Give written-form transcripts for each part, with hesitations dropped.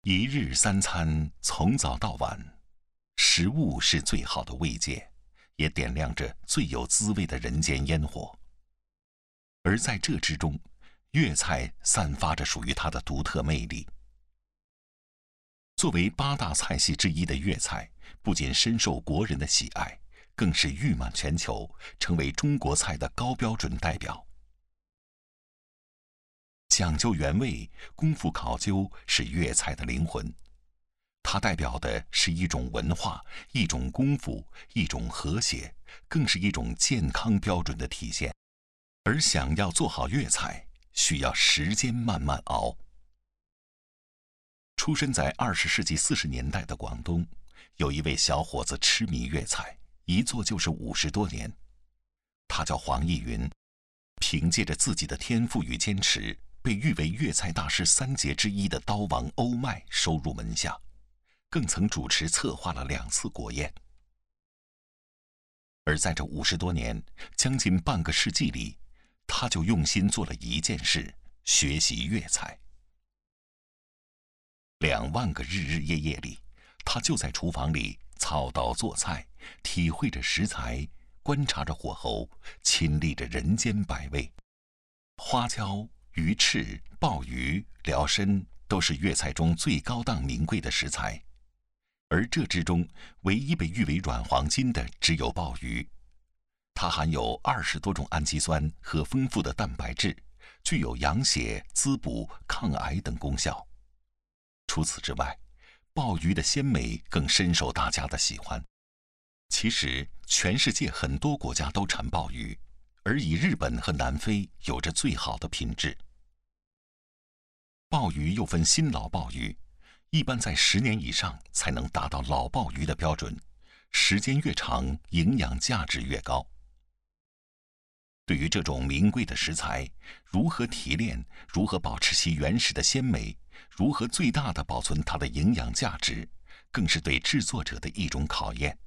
一日三餐，从早到晚，食物是最好的慰藉，也点亮着最有滋味的人间烟火。而在这之中，粤菜散发着属于它的独特魅力。作为8大菜系之一的粤菜，不仅深受国人的喜爱，更是誉满全球，成为中国菜的高标准代表。讲究原味、功夫考究是粤菜的灵魂，它代表的是一种文化、一种功夫、一种和谐，更是一种健康标准的体现。而想要做好粤菜，需要时间慢慢熬。出生在20世纪40年代的广东，有一位小伙子痴迷粤菜，一做就是50多年。他叫黄义云，凭借着自己的天赋与坚持，被誉为粤菜大师3杰之一的刀王欧麦收入门下，更曾主持策划了2次国宴。而在这50多年，将近半个世纪里，他就用心做了一件事：学习粤菜。2万个日日夜夜里，他就在厨房里操刀做菜，体会着食材，观察着火候，亲历着人间百味。花椒、鱼翅、鲍鱼、辽参都是粤菜中最高档名贵的食材，而这之中唯一被誉为软黄金的只有鲍鱼。它含有20多种氨基酸和丰富的蛋白质，具有养血、滋补、抗癌等功效。除此之外，鲍鱼的鲜美更深受大家的喜欢。其实，全世界很多国家都产鲍鱼，而以日本和南非有着最好的品质。鲍鱼又分新老鲍鱼，一般在10年以上才能达到老鲍鱼的标准，时间越长，营养价值越高。对于这种名贵的食材，如何提炼，如何保持其原始的鲜美，如何最大地保存它的营养价值，更是对制作者的一种考验。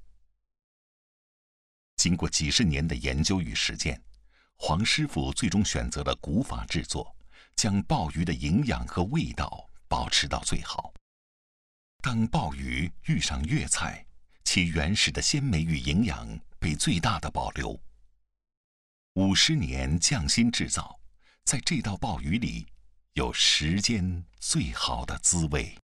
经过几十年的研究与实践，黄师傅最终选择了古法制作，将鲍鱼的营养和味道保持到最好。当鲍鱼遇上粤菜，其原始的鲜美与营养被最大的保留。50年匠心制造，在这道鲍鱼里有时间最好的滋味。